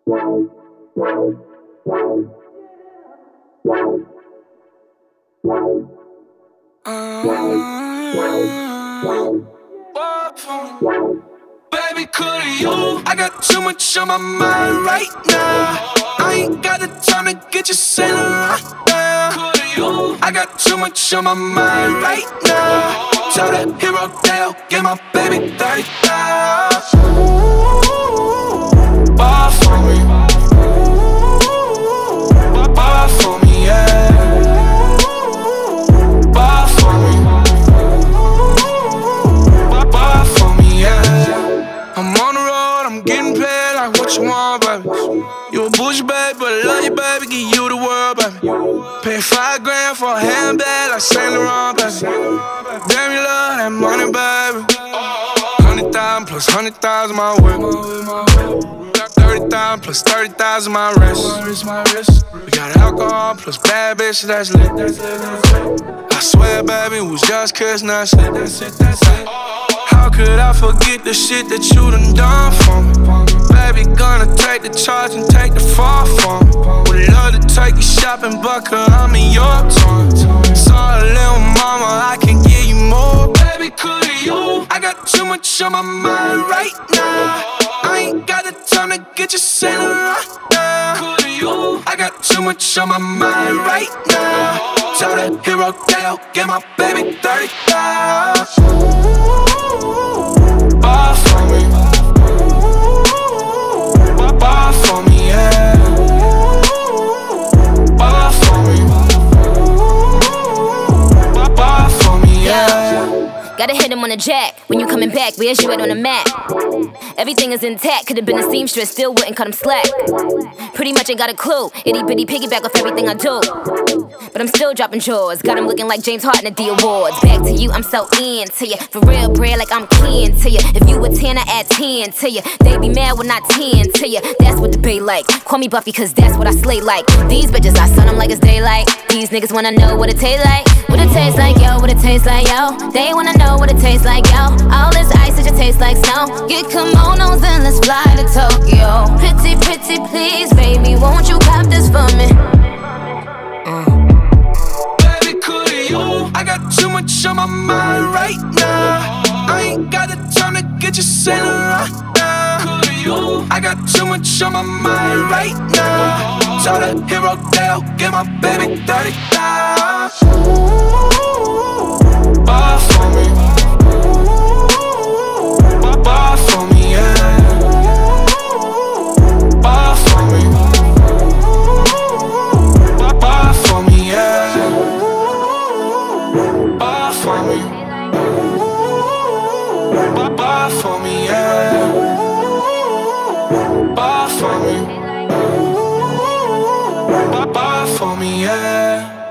Baby, coulda you? I got too much on my mind right now. I ain't got the time to get you sailing right now. Coulda you? I got too much on my mind right now. Tell that hero Dale, get my baby 30,000. Ball for me. Ball for me, yeah. Ball for me. Ball for me, yeah. I'm on the road, I'm getting paid like what you want, baby. You a bougie, baby, but I love you, baby. Give you the world, baby. Pay $5 grand for a handbag like Saint Laurent, baby. Damn, you love that money, baby. 100,000 plus 100,000 my whip. 30,000 plus 30,000 my wrist. We got alcohol plus bad bitch, that's lit. I swear, baby, it was just kissing, that's it. How could I forget the shit that you done for me? Baby, gonna take the charge and take the fall for me. Would love to take you shopping, but cause I'm in your town. Sorry, little mama, I can give you more. Baby, coulda you? I got too much on my mind right now. I ain't got the time to get you sailing right now. Coulda you? I got too much on my mind right now. Tell that hero Dale, get my baby 30,000. Ball for me. Ball for me, yeah. Ball for me. Ball for me, yeah. Gotta hit him on the jack. When you coming back, where's you at on the map? Everything is intact, could've been a seamstress, still wouldn't cut him slack. Pretty much ain't got a clue, itty bitty piggyback off everything I do. But I'm still dropping jaws, got him looking like James Harden at the awards. Back to you, I'm so into you, for real bread like I'm kin to you. If you a 10, I add 10 to you. They be mad when I 10 to you, that's what the bay like. Call me Buffy cause that's what I slay like. These bitches, I sun them like it's daylight. These niggas wanna know what it tastes like. What it tastes like, yo, what it tastes like, yo. They wanna know what it tastes like, yo. All this ice, it just tastes like snow. Get kimonos and let's fly to Tokyo. Pretty, pretty, please, baby, won't you pop this for me? Baby, coulda you? I got too much on my mind right now. I ain't got the time to get you sailing right now. Coulda you? I got too much on my mind right now. Tell that hero Dale, get my baby 30,000. Ball for me. Ball for me, yeah. Ball for me. Ball for me, yeah. Ball for me. Ball for me, yeah. Ball for me. Ball for me, yeah.